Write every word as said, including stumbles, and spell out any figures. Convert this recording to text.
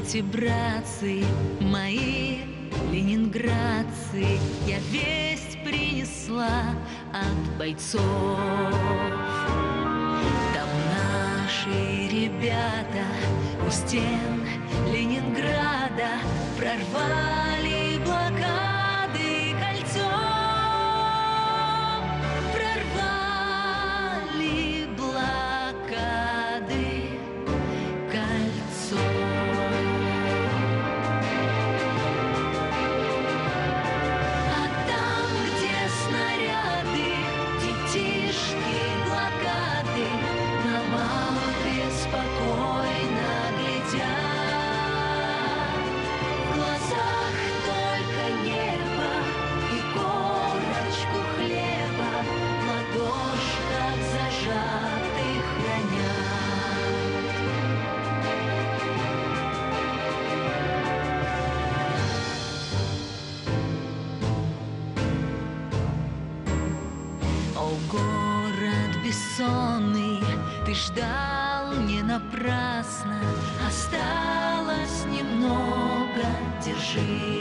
Эти братцы, мои ленинградцы, я весть принесла от бойцов. Там наши ребята у стен Ленинграда прорвали блокады кольцом, прорвали блокады кольцом. О, город бессонный, ты ждал не напрасно, осталось немного, держи.